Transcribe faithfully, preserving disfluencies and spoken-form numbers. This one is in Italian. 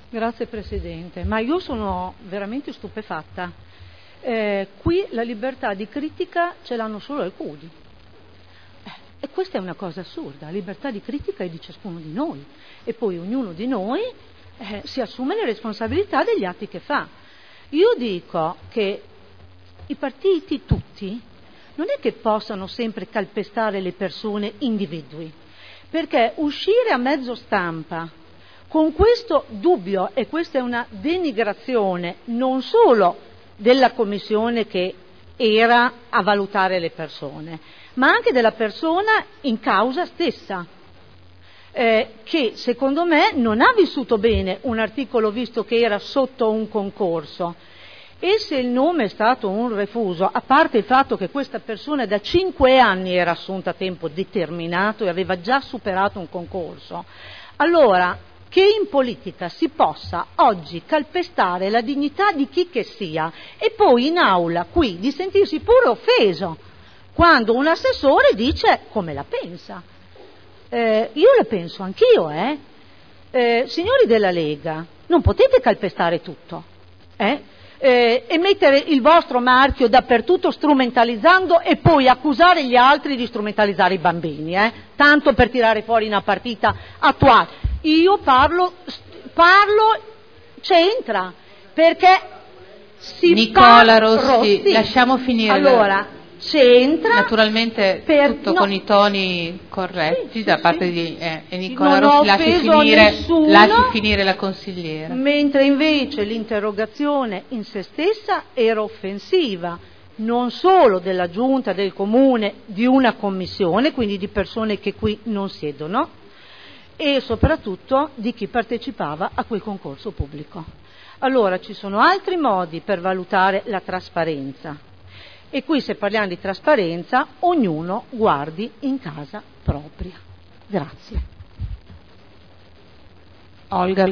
Grazie Presidente, ma io sono veramente stupefatta. Eh, qui la libertà di critica ce l'hanno solo alcuni. Eh, e questa è una cosa assurda, la libertà di critica è di ciascuno di noi e poi ognuno di noi eh, si assume le responsabilità degli atti che fa. Io dico che i partiti tutti non è che possano sempre calpestare le persone individui, perché uscire a mezzo stampa con questo dubbio, e questa è una denigrazione non solo della commissione che era a valutare le persone, ma anche della persona in causa stessa, eh, che secondo me non ha vissuto bene un articolo visto che era sotto un concorso. E se il nome è stato un refuso, a parte il fatto che questa persona da cinque anni era assunta a tempo determinato e aveva già superato un concorso, allora che in politica si possa oggi calpestare la dignità di chi che sia e poi in aula qui di sentirsi pure offeso quando un assessore dice come la pensa. Eh, io la penso anch'io, eh? Eh, signori della Lega, non potete calpestare tutto, eh? Eh, e mettere il vostro marchio dappertutto strumentalizzando e poi accusare gli altri di strumentalizzare i bambini, eh? Tanto per tirare fuori una partita attuale. Io parlo, parlo, c'entra, perché si Nicola Rossi, Rossi, lasciamo finire. Allora, c'entra. Naturalmente per, tutto no, con i toni corretti sì, da sì, parte sì. di eh, e Nicola non Rossi lasci finire, nessuno, lasci finire la consigliera. Mentre invece l'interrogazione in se stessa era offensiva non solo della giunta del comune, di una commissione, quindi di persone che qui non siedono, e soprattutto di chi partecipava a quel concorso pubblico. Allora ci sono altri modi per valutare la trasparenza e qui, se parliamo di trasparenza, ognuno guardi in casa propria. Grazie. Olga.